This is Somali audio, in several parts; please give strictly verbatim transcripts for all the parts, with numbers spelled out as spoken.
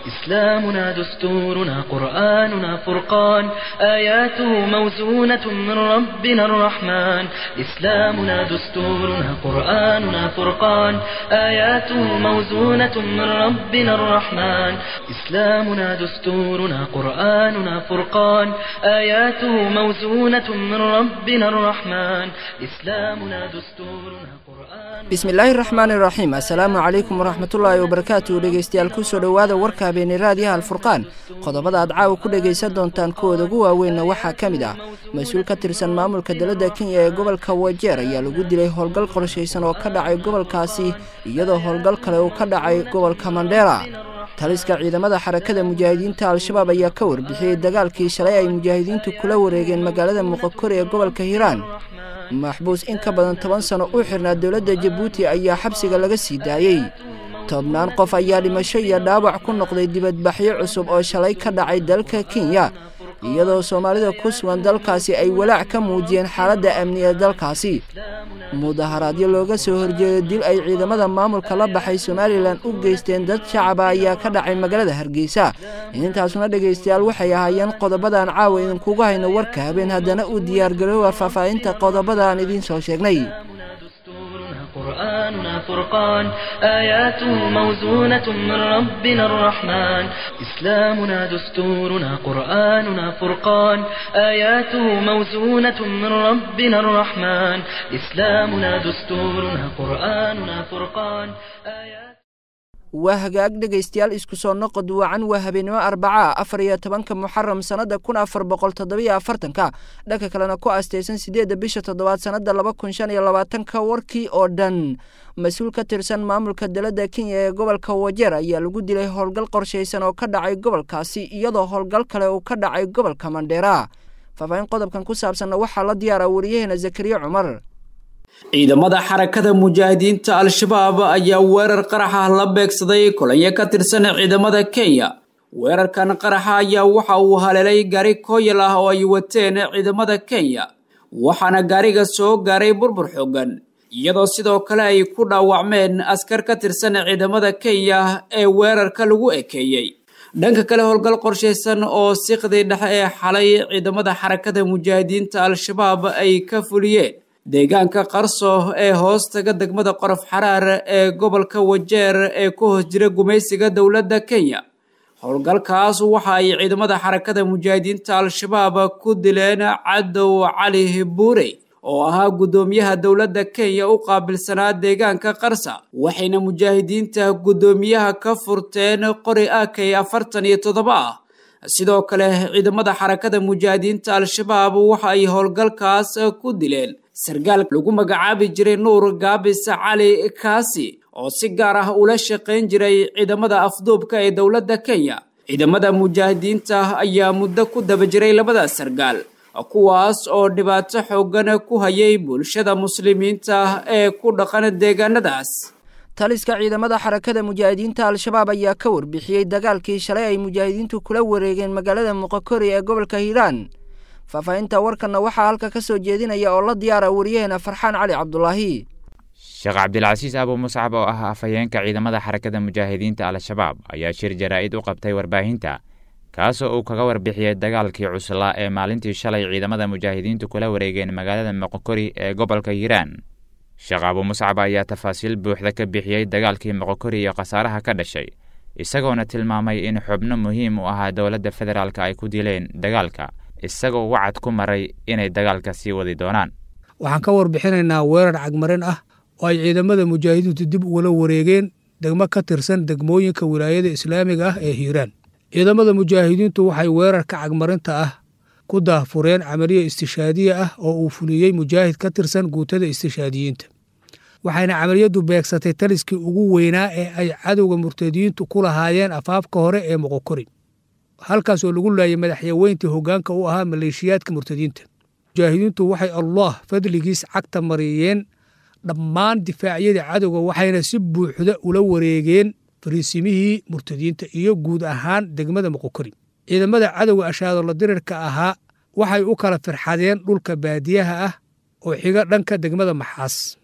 إسلامنا دستورنا قرآننا فرقان آياته موزونة من ربنا الرحمن إسلامنا دستورنا قرآننا فرقان آياته موزونة من ربنا الرحمن إسلامنا دستورنا قرآننا فرقان آياته موزونة من ربنا الرحمن إسلامنا دستورنا قرآن بسم الله الرحمن الرحيم السلام عليكم ورحمة الله وبركاته dhegeystayaal ku soo dhawaada warka habeeniraadiyaha alfurqaan qodobada aad caawa ku dhageysan doontaan kooda ugu waaweyn waxa kamid ah mas'uul ka tirsan maamulka dalada Kenya ee gobolka Wajir ayaa lagu dilay howlgal qorsheysan oo ka dhacay gobolkaasi iyadoo howlgal kale oo ka dhacay gobolka Mandera taliska ciidamada xarakada mujaahidiinta al-shabaab ayaa ka warbixiyay dagaalkii shalay ay mujaahidiintu kula wareegeen magaalada Muqokore ee gobolka Hiiraan maxbuus in ka badan toban sano u xirnaa dawladda Djibouti ayaa xabsiga laga sii daayay tobnaan qof ayaa dhimasho iyo dhaawac ku noqday dibadbaxyo cusub oo shalay ka dhacay dalka Kenya iyadoo Soomaalida ku sugan dalkaasi ay walaac ka muujiyeen xaaladda amni ee dalkaasi mudaharaadyo looga soo horjeeday dil ay ciidamada maamulka la baxay Somaliland u geysteen dad shacab ah ayaa ka dhacay magaalada Hargeysa intaasuna dhageystayaal waxay ahaayeen qodobadan caawa idin kugu hayno warka habeen haddana u diyaar garoowa faafahinta qodobadan idin soo sheegnay قرآننا فرقان آياته موزونة من ربنا الرحمن إسلامنا دستورنا قرآننا فرقان آياته موزونة من ربنا الرحمن إسلامنا دستورنا قرآننا فرقان آيات وهجاج dhageystayaal isku soo noqod wacan waa habeenimo arbaca afar iyo tobanka muharram sanada kun afar boqol toddoba iyo afartan ka dhanka kalena ku aasteysan sideedda bisha toddobaad sanada laba kun shan iyo labaatan ka warkii oo dhan mas'uul ka tirsan maamulka dalada Kenya ee gobolka Wajir ayaa lagu dilay howlgal qorsheysan oo ka dhacay gobolkaasi iyadoo howlgal kale oo ka dhacay gobolka Mandera faafayn qodobkan ku saabsan waxa la diyaar wariyahena Zakariya Umar ciidamada xarakada mujaahidiinta al-shabaab ayaa weerar qarax ah la beegsaday kolonyo ka tirsan ciidamada Kenya weerarkan qarax ayaa waxa uu haleelay gaari kooyal ah oo ay wateen ciidamada Kenya waxaana gaariga soo gaaray burbur xooggan iyadoo sidoo kale ay ku dhaawacmeen askar ka tirsan ciidamada Kenya ee weerarka lagu ekeeyay dhanka kale howlgal qorsheysan oo siqday dhexe ee xalay ciidamada xarakada mujaahidiinta al-shabaab ay ka fuliyeen deegaanka qarso ee hoostaga degmada Qorof Xaraar ee gobolka Wajir ee ku hoos jira gumaysiga dawladda Kenya howlgalkaas waxa ay ciidamada xarakada mujaahidiinta al-shabaab ku dileen Cadow Cali Buure oo ahaa gudoomiyaha dawladda Kenya u qaabilsanaa deegaanka Qarsa waxayna mujaahidiinta gudoomiyaha ka furteen qori A K afartan iyo toddoba ah sidoo kale ciidamada xarakada mujaahidiinta al-shabaab waxa ay howlgalkaas ku dileen sargaal lagu magacaabi jiray Nuur Gaabis Cali Kaasi oo si gaar ah ula shaqeyn jiray ciidamada afduubka ee dawladda Kenya ciidamada mujaahidiinta ayaa muddo ku daba jiray labada sargaal kuwaas oo dhibaato xooggan ku hayay bulshada muslimiinta ee ku dhaqan deegaanadaas taliska ciidamada xarakada mujaahidiinta al-shabaab ayaa ka warbixiyay dagaalkii shalay ay mujaahidiintu kula wareegeen magaalada Muqokore ee gobolka Hiiraan faafahinta warkana waxa halka ka soo jeedinaya oo la diyaar wariyahena Farxaan Cali Cabdullaahi Sheekh Cabdilcasiis Abu Muscab oo ah afayeenka ciidamada xarakada mujaahidiinta al-shabaab ayaa shir jaraa'id u qabtay warbaahinta kaasoo uu kaga warbixiyay dagaalkii cuslaa ee maalintii shalay ciidamada mujaahidiintu kula wareegeen magaalada Muqokore ee gobolka Hiiraan Sheekh Abu Muscab ayaa tafaasiil buuxda ka bixiyay dagaalkii Muqokore iyo qasaaraha ka dhashay isagoona tilmaamay in xubno muhiim u ahaa dawladda federaalka ay ku dileen dagaalka isagoo wacad ku maray inay dagaalka sii wadi doonaan waxaan ka warbixinaynaa weerar cagmarin ah oo ay ciidamada mujaahidiintu dib ula wareegeen degmo ka tirsan degmooyinka wilaayada islaamiga ah ee Hiiraan ciidamada mujaahidiintu waxay weerarka cagmarinta ah ku daahfureen amaliye istishaadiye ah oo uu fuliyay mujaahid ka tirsan guutada istishaadiyiinta waxayna amaliyadu beegsatay taliskii ugu weynaa ee ay cadowga murtadiintu ku lahaayeen afaafka hore ee Muqokore halkaas oo lagu laayay madaxyaweyntii hoggaanka u ahaa maleeshiyaadka murtadiinta mujaahidiintu waxay Allah fadligiis cagta mariyeen dhammaan difaacyada cadowga waxayna si buuxda ula wareegeen fariisimihii murtadiinta iyo guud ahaan degmada Muqokore ciidamada cadowga ashaado la dirirka ahaa waxay u kala firxadeen dhulka baadiyaha ah oo xiga dhanka degmada Maxaas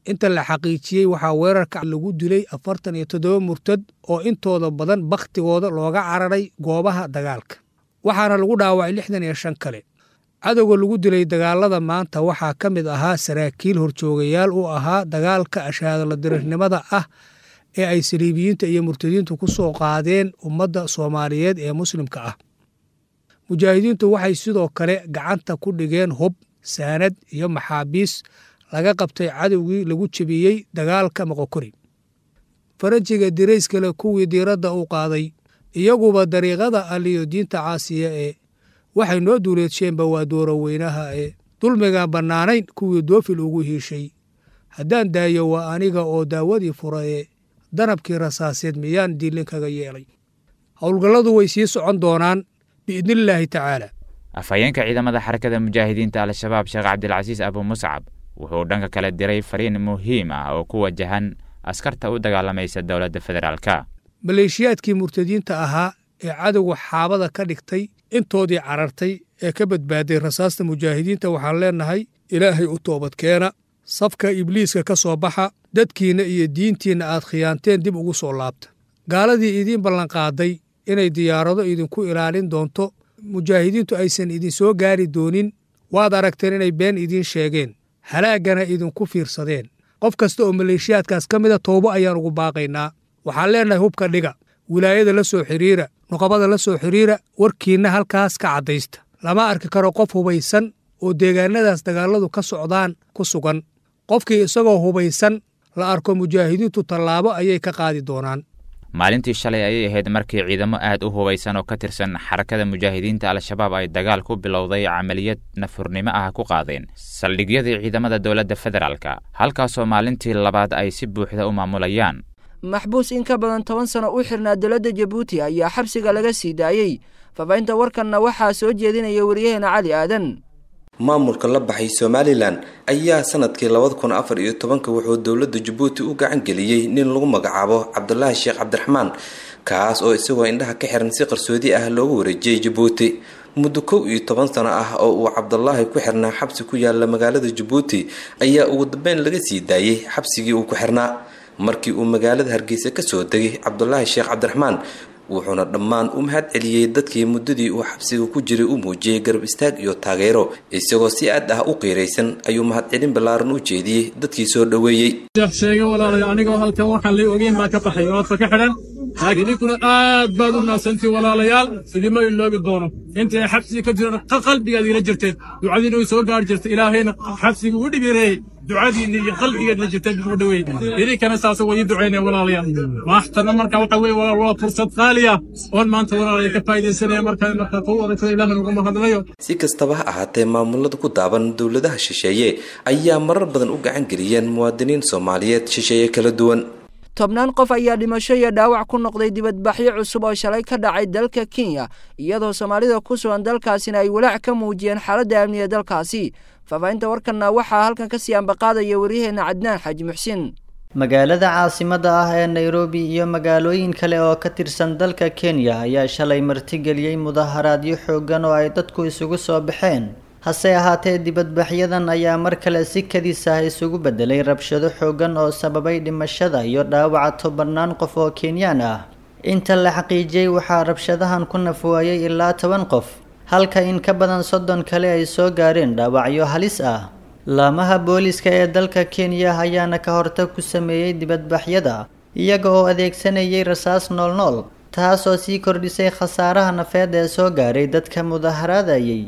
inta la xaqiijiyey waxaa weerarka lagu dilay afartan iyo toddoba murtad oo intooda badan bakhtigooda looga cararay goobaha dagaalka waxaana lagu dhaawacay lixdan iyo shan kale cadowga lagu dilay dagaalada maanta waxaa ka mid ahaa saraakiil horjoogayaal u ahaa dagaalka ashaadala dirirnimada ah ee ay saliibiyiinta iyo murtadiintu ku soo qaadeen ummadda soomaaliyeed ee muslimka ah mujaahidiintu waxay sidoo kale gacanta ku dhigeen hub saanad iyo maxaabiis laga qabtay cadowgii lagu jebiyey dagaalka moqokori faranjiga dirayskale kuwii diiradda u qaaday iyaguba dariiqada aliyo diinta caasiya ee waxay noo duuleedsheenba waa dooro weynaha ee dulmigaan bannaanayn kuwii doofil ugu hiishay haddaan daayo waa aniga oo daawadii fura ee danabkii rasaaseed miyaan diilinkaga yeelay howlgalladu way sii socon doonaan biidnillaahi tacaala afhayeenka ciidamada xarakada mujaahidiinta al-shabaab sheekh cabdilcasiis abu muscab wuxuu dhanka kale diray fariin muhiim ah oo ku wajahan askarta u dagaalamaysa dowladda federaalka maleeshiyaadkii murtadiinta ahaa ee cadowga xaabada ka dhigtay intoodii carartay ee ka badbaaday rasaasta mujaahidiinta waxaan leennahay ilaahay u toobadkeena safka ibliiska ka soo baxa dadkiinna iyo diintiinna aad khiyaanteen dib ugu soo laabta gaaladii idiin ballanqaaday inay diyaarado idinku ilaalin doonto mujaahidiintu aysan idinsoo gaari doonin waad aragteen inay been idiin sheegeen halaaggana idinku fiirsadeen qof kasta oo maleeshiyaadkaas ka mida toobo ayaan ugu baaqaynaa waxaan leennahay hubka dhiga wilaayada la soo xidhiira nuqabada la soo xidhiira warkiinna halkaas ka caddaysta lama arki karo qof hubaysan oo deegaannadaas dagaalladu ka socdaan ku sugan qofkii isagoo hubaysan la arko mujaahidiintu tallaabo ayay ka qaadi doonaan maalintii shalay ayay ahayd markii ciidamo aad u hubaysan oo ka tirsan xarakada mujaahidiinta al-shabaab ay dagaal ku bilowday camaliyad nafurnimo ah ku qaadeen saldhigyadii ciidamada dowladda federaalka halkaasoo maalintii labaad ay si buuxda u maamulayaan maxbuus in ka badan toban sano u xirnaa dowladda jabuuti ayaa xabsiga laga sii daayey faafahinta warkanna waxaa soo jeedinaya wariyaheena cali aadan maamulka la baxay somalilan ayaa sanadkii labada kun afar iyo tobanka wuxuu dowladda jabuuti u gacan geliyey nin lagu magacaabo cabdulaahi sheekh cabdiraxmaan kaas oo isagoo indhaha ka xiran si qarsoodi ah loogu wareejiyey jabuuti muddo kow iyo toban sano ah oo uu cabdulaahi ku xirnaa xabsi ku yaala magaalada jabuuti ayaa ugu dambeyn laga sii daayey xabsigii uu ku xirnaa markii uu magaalada hargeysa ka soo degay cabdulaahi sheekh cabdiraxmaan wuxuuna dhammaan u mahad celiyey dadkii muddadii uu xabsiga ku jiray u muujiyey garab istaag iyo taageero isagoo si aad ah u qiiraysan ayuu mahadcelin ballaaran u jeediyey dadkii soo dhoweeyey sheegay walaalayaal anigoo halkan waxaan la ogeyn baa ka baxay oo ka xidhan laakiin idinkuna aad baad u naasantay walaalayaal sidima iloogi doono inta ay xabsiga ka jiraan qalbigaad ila jirteen ducadiina way soo gaari jirtay ilaahayna xabsiga u dhibireeyey ducadiina iyo qalbigeedna jirtay u dhaweey idinkana saas way duceynay walaalayaal waxtana marka waxa weey walaal waa fursad qaali ah oo maanta walaalayaal ka faa'iideysanaya marka marka qowada ilaahay ugu mahadnayo si kastaba ha ahaatee maamulada ku daaban dowladaha shisheeye ayaa marar badan u gacan geliyeen muwaadiniin Soomaaliyeed shisheeye kala duwan tobnaan qof ayaa dhimasho iyo dhaawac ku noqday dibadbaxyo cusub oo shalay ka dhacay dalka Kenya iyadoo Soomaalida ku sugan dalkaasina ay walaac ka muujiyeen xaaladda amniga dalkaasi faafahinta warkanna waxaa halkan ka sii ambaqaadaya wariyaheena Cadnaan Xaji Muxsin magaalada caasimadda ah ee Nairobi iyo magaalooyin kale oo ka tirsan dalka Kenya ayaa shalay martigeliyay mudaharaadyo xooggan oo ay dadku isugu soo baxeen hase ahaatee dibadbaxyadan ayaa mar kale si kadis ah isugu bedelay rabshado xooggan oo sababay dhimashada iyo dhaawaca tobannaan qof oo Kenyaan ah inta la xaqiijiyay waxaa rabshadahan ku nafwaayay ilaa toban qof halka in ka badan soddon kale ay soo gaareen dhaawacyo halis ah laamaha booliska ee dalka Kenya ayaana ka hortag ku sameeyay dibadbaxyada iyaga oo adeegsanayay rasaas nool-nool taasoo sii kordhisay khasaaraha nafeed ee soo gaaray dadka mudaharaadayay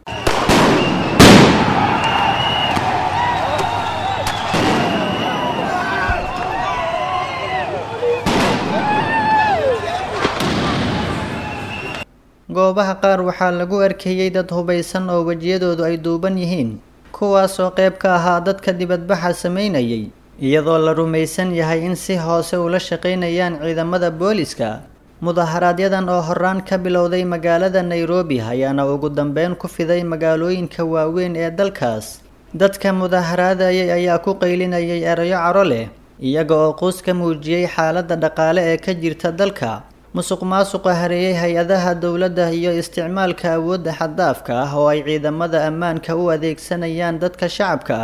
goobaha qaar waxaa lagu arkayay dad hubaysan oo wajiyadoodu ay duuban yihiin kuwaas oo qayb ka ahaa dadka dibadbaxa sameynayay iyadoo la rumaysan yahay in si hoose ula shaqaynayaan ciidamada booliska mudaharaaadyadan oo horaan ka bilowday magaalada Nairobi ayaana ugu dambeyn ku fiday magaalooyinka waaweyn ee dalkaas dadka mudaharaadayay ayaa ku qaylinayay erayo caro leh iyaga oo quus ka muujiyay xaaladda dhaqaale ee ka jirta dalka musuqmaasuqa hareeyay hay-adaha dowladda iyo isticmaalka awoodda xad-daafka ah oo ay ciidamada ammaanka u adeegsanayaan dadka shacabka ah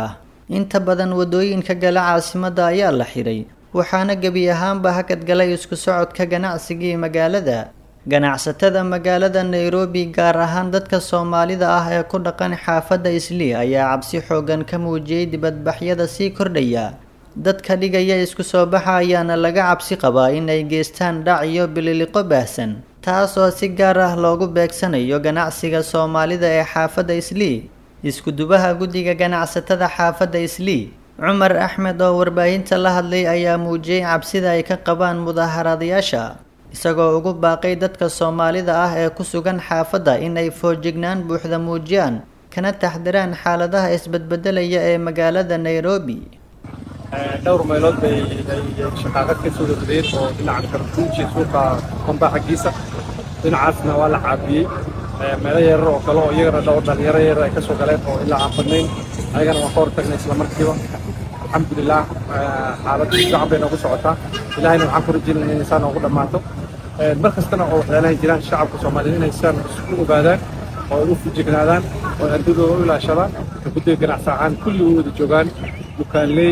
inta badan wadooyinka gala caasimadda ayaa la xiray waxaana gebi ahaanba hakad galay isku socodka ganacsigii magaalada. ganacsatada magaalada Nairobi gaar ahaan dadka Soomaalida ah ee ku dhaqan xaafadda Islii ayaa cabsi xoogan ka muujiyay dibadbaxyada sii kordhaya. dadka dhigaya isku soo baxa ayaana laga cabsi qabaa inay geystaan dhac iyo bililiqo baahsan, taasoo si gaar ah loogu beegsanayo ganacsiga Soomaalida ee xaafadda Islii. isku dubaha guddiga ganacsatada xaafadda Islii Cumar Axmed oo warbaahinta la hadlay ayaa muujiyay cabsida ay ka qabaan mudaaharaadayaasha, isagoo ugu baaqay dadka Soomaalida ah ee ku sugan xaafadda inay foojignaan buuxda muujiyaan kana taxdiraan xaaladaha isbedbedelaya ee magaalada Nairobi. dhowr meelood bay shaqaaqad ka soo degdeen oo dhinaca kartuuji suuqa Komba xagiisa dhinacaasna waa la caabiyey. meelo yar oo kale oo iyagana dhowr dhalinyaro yar ay ka soo galeen oo ilaa aan badnayn ayagana waan ka hortagnay isla markiiba. alxamdulilah xaaladdu si fiican bay noogu socotaa, ilaahayna waxaan ku rajaynaynaa in insaan noogu dhammaato. mar kastana oo waxyaalahay jiraan shacabka Soomaaliyeed inay saan isku ogaadaan oo u fujignaadaan oo ardadooda u ilaashadaan. guddiga ganacsi ahaan kulli way wada joogaan, dukaanley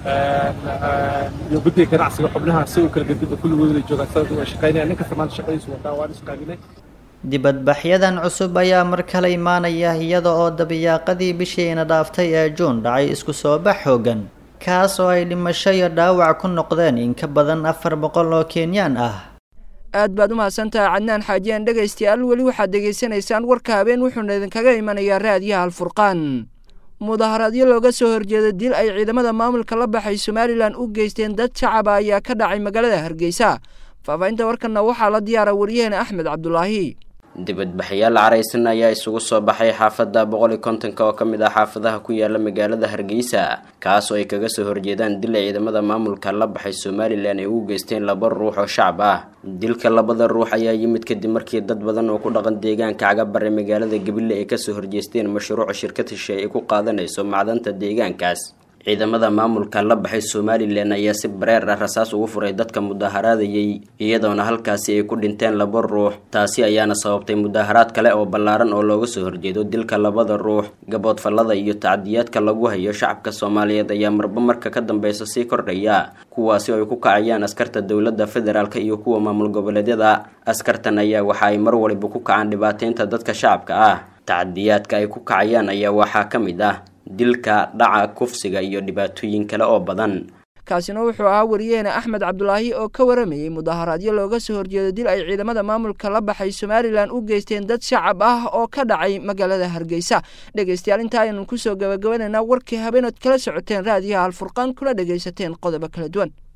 iyo guddiga ganacsiga xubnaha si u kala gadida kulli way wada joogaan, sababta way shaqaynayaan. nin kasta maanta shaqadiisu wataa waan isqaaginay. dibadbaxyadan cusub ayaa mar kale imaanaya iyada oo dabiyaaqadii bishiina dhaaftay ee Juun dhacay isku soo bax xoogan, kaas oo ay dhimasho iyo dhaawac ku noqdeen in ka badan afar boqol oo Kenyaan ah. aad baad u mahadsantahay Cadnaan Xaajiyaan. dhegaystayaal weli waxaad degeysanaysaan warka habeen wuxuuna idinkaga imanayaa raadiyaha Alfurqaan. mudaharaadyo looga soo horjeeda dil ay ciidamada maamulka la baxay Somaliland u geysteen dad shacab ah ayaa ka dhacay magaalada Hargeysa. faafahinta warkana waxaa la diyaara wariyaheen Axmed Cabdulaahi. dibadbaxyaal careysan ayaa isugu soo baxay xaafadda boqol iyo konton-ka oo ka mid ah xaafadaha ku yaala magaalada Hargeysa, kaas oo ay kaga soo horjeedaan dil ay ciidamada maamulka la baxay Somaliland ay u geysteen laba ruux oo shacab ah. dilka labada ruux ayaa yimid kadib markii dad badan oo ku dhaqan deegaanka Cagabare ee magaalada Gabiley ay ka soo horjeesteen mashruuca shirkad heshay ay ku qaadanayso macdanta deegaankaas. ciidamada maamulka la baxay Somaliland ayaa si bareer ah rasaas ugu furay dadka mudaharaadayay, iyadoona halkaasi ay ku dhinteen laba ruux. taasi ayaana sababtay mudaharaad kale oo ballaaran oo looga soo horjeedo dilka labada ruux. gaboodfallada iyo tacdiyaadka lagu hayo shacabka Soomaaliyeed ayaa marba marka ka dambeysa sii kordhaya, kuwaasi oo ay ku kacayaan askarta dowladda federaalka iyo kuwa maamul goboleedyada. askartan ayaa waxa ay mar waliba ku kacaan dhibaateynta dadka shacabka ah. tacdiyaadka ay ku kacayaan ayaa waxaa ka mid ah dilka, dhaca, kufsiga iyo dhibaatooyin kale oo badan. kaasina wuxuu ahaa wariyaheena Axmed Cabdulaahi oo ka waramayay mudaharaadyo looga soo horjeedo dil ay ciidamada maamulka la baxay Somaliland u geysteen dad shacab ah oo ka dhacay magaalada Hargeysa. dhegaystayaal inta aynu ku soo gabagabeynaa warkii habeenod kala socoteen raadiyaha Alfurqaan kula dhagaysateen qodobo kala duwan.